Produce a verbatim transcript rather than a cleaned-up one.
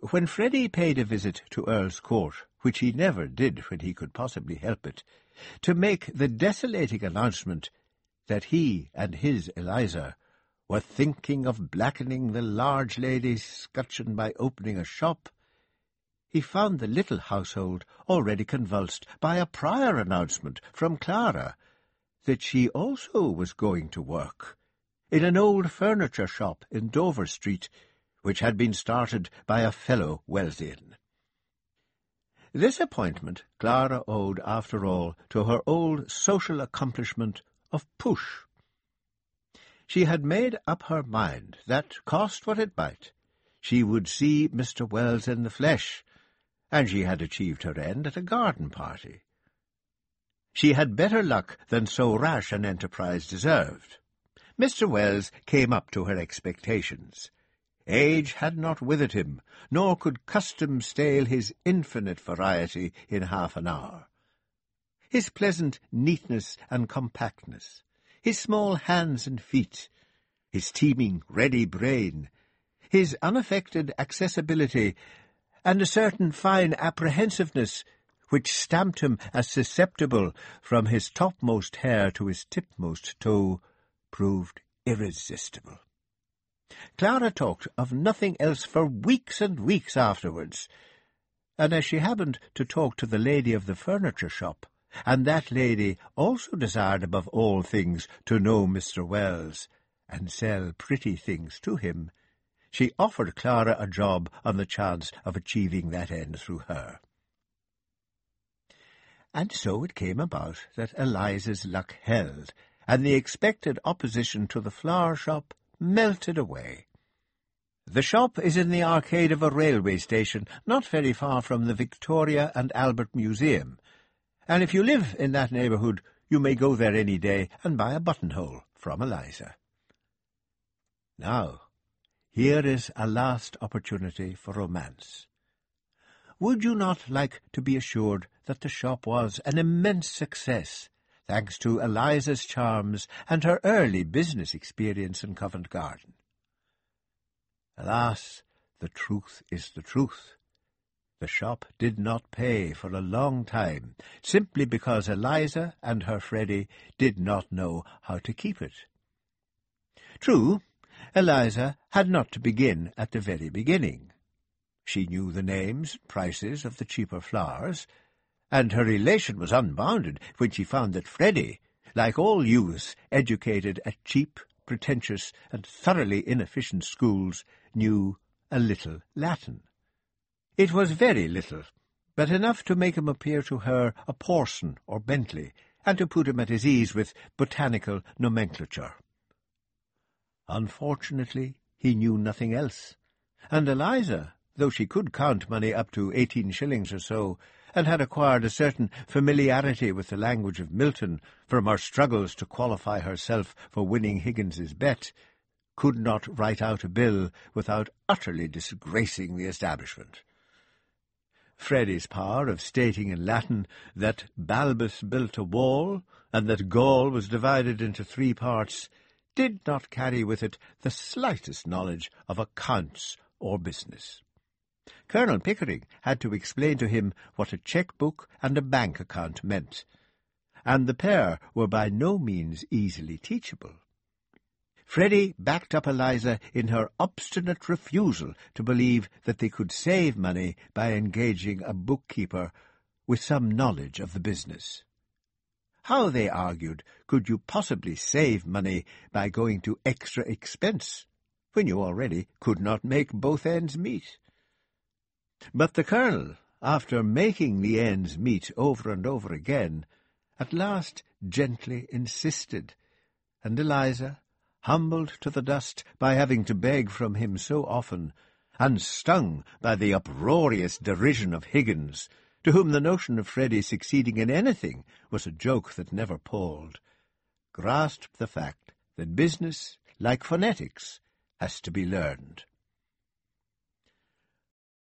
When Freddy paid a visit to Earl's Court, which he never did when he could possibly help it, to make the desolating announcement that he and his Eliza were thinking of blackening the large lady's scutcheon by opening a shop, he found the little household already convulsed by a prior announcement from Clara that she also was going to work in an old furniture shop in Dover Street, which had been started by a fellow Wellsian. This appointment Clara owed, after all, to her old social accomplishment of push. She had made up her mind that, cost what it might, she would see Mister Wells in the flesh, and she had achieved her end at a garden party. She had better luck than so rash an enterprise deserved. Mister Wells came up to her expectations. Age had not withered him, nor could custom stale his infinite variety in half an hour. His pleasant neatness and compactness, his small hands and feet, his teeming, ready brain, his unaffected accessibility, and a certain fine apprehensiveness which stamped him as susceptible from his topmost hair to his tipmost toe, proved irresistible. Clara talked of nothing else for weeks and weeks afterwards, and as she happened to talk to the lady of the furniture shop, and that lady also desired above all things to know Mister Wells, and sell pretty things to him, she offered Clara a job on the chance of achieving that end through her. And so it came about that Eliza's luck held, and the expected opposition to the flower shop melted away. The shop is in the arcade of a railway station not very far from the Victoria and Albert Museum, and if you live in that neighbourhood, you may go there any day and buy a buttonhole from Eliza. Now, here is a last opportunity for romance. Would you not like to be assured that the shop was an immense success, thanks to Eliza's charms and her early business experience in Covent Garden? Alas, the truth is the truth. The shop did not pay for a long time, simply because Eliza and her Freddy did not know how to keep it. True, Eliza had not to begin at the very beginning. She knew the names and prices of the cheaper flowers, and her elation was unbounded when she found that Freddy, like all youths educated at cheap, pretentious, and thoroughly inefficient schools, knew a little Latin. It was very little, but enough to make him appear to her a Porson or Bentley, and to put him at his ease with botanical nomenclature. Unfortunately, he knew nothing else, and Eliza, though she could count money up to eighteen shillings or so, and had acquired a certain familiarity with the language of Milton from her struggles to qualify herself for winning Higgins's bet, could not write out a bill without utterly disgracing the establishment. Freddy's power of stating in Latin that Balbus built a wall, and that Gaul was divided into three parts, did not carry with it the slightest knowledge of accounts or business. Colonel Pickering had to explain to him what a cheque-book and a bank account meant, and the pair were by no means easily teachable. Freddy backed up Eliza in her obstinate refusal to believe that they could save money by engaging a bookkeeper with some knowledge of the business. How, they argued, could you possibly save money by going to extra expense, when you already could not make both ends meet? But the Colonel, after making the ends meet over and over again, at last gently insisted, and Eliza, humbled to the dust by having to beg from him so often, and stung by the uproarious derision of Higgins, to whom the notion of Freddy succeeding in anything was a joke that never palled, grasped the fact that business, like phonetics, has to be learned.